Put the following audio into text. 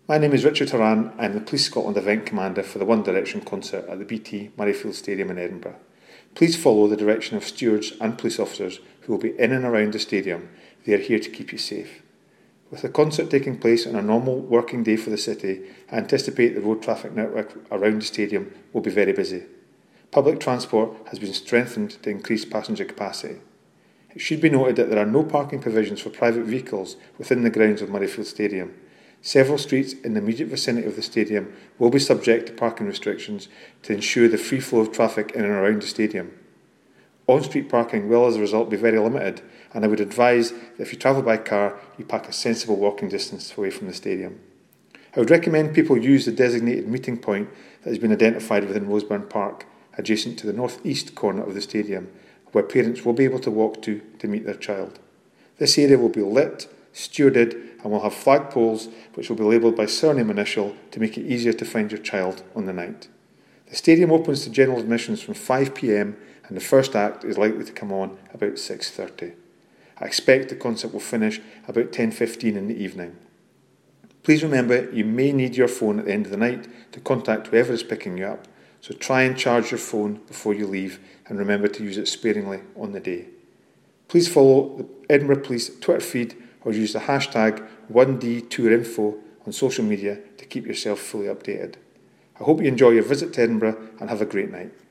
My name is Richard Horan. I'm the Police Scotland Event Commander for the One Direction concert at the BT Murrayfield Stadium in Edinburgh. Please follow the direction of stewards and police officers who will be in and around the stadium. They are here to keep you safe. With the concert taking place on a normal working day for the city, I anticipate the road traffic network around the stadium will be very busy. Public transport has been strengthened to increase passenger capacity. It should be noted that there are no parking provisions for private vehicles within the grounds of Murrayfield Stadium. Several streets in the immediate vicinity of the stadium will be subject to parking restrictions to ensure the free flow of traffic in and around the stadium. On-street parking will as a result be very limited, and I would advise that if you travel by car, you park a sensible walking distance away from the stadium. I would recommend people use the designated meeting point that has been identified within Roseburn Park, adjacent to the north-east corner of the stadium, where parents will be able to walk to meet their child. This area will be lit, stewarded, and will have flagpoles which will be labelled by surname initial to make it easier to find your child on the night. The stadium opens to general admissions from 5 p.m, and the first act is likely to come on about 6:30. I expect the concert will finish about 10:15 in the evening. Please remember you may need your phone at the end of the night to contact whoever is picking you up, so try and charge your phone before you leave and remember to use it sparingly on the day. Please follow the Edinburgh Police Twitter feed or use the hashtag 1DTourinfo on social media to keep yourself fully updated. I hope you enjoy your visit to Edinburgh and have a great night.